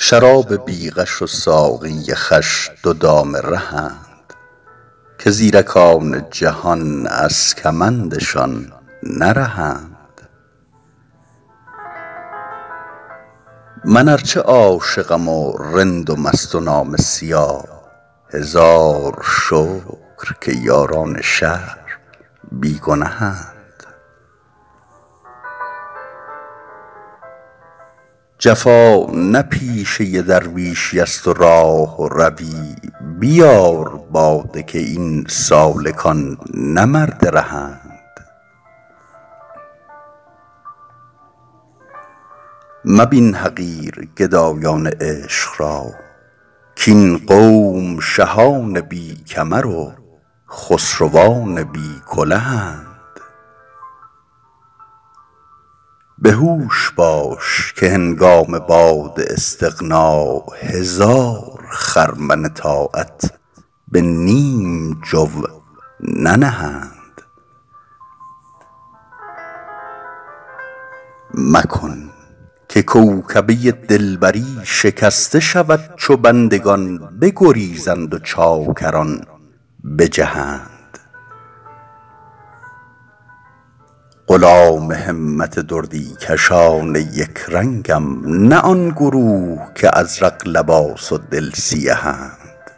شراب بی غش و ساقی خوش دو دام رهند، که زیرکان جهان از کمندشان نرهند. من ارچه عاشقم و رند و مست و نامه سیاه، هزار شکر که یاران شهر بی گنهند. جفا نه پیشه درویشی است و راه و روی، بیار باده که این سالکان نه مرد رهند. مبین حقیر گدایان عشق را، کاین قوم شهان بی کمر و خسروان بی کلهند. به هوش باش که هنگام باد استغنا، هزار خرمن طاعت به نیم جو ننهند. مکن که کوکبه دلبری شکسته شود چو بندگان بگریزند و چاکران بجهند. غلام همت دردی کشان یک رنگم، نه آن گروه که ازرق لباس و دل سیهند.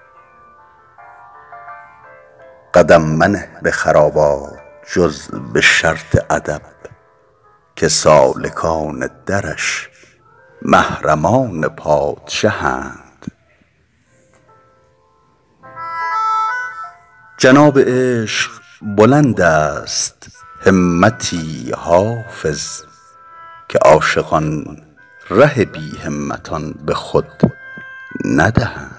قدم منه به خرابات جز به شرط ادب، که سالکان درش محرمان پادشهند. جناب عشق بلند است همتی حافظ، که عاشقان ره بی همتان به خود ندهند.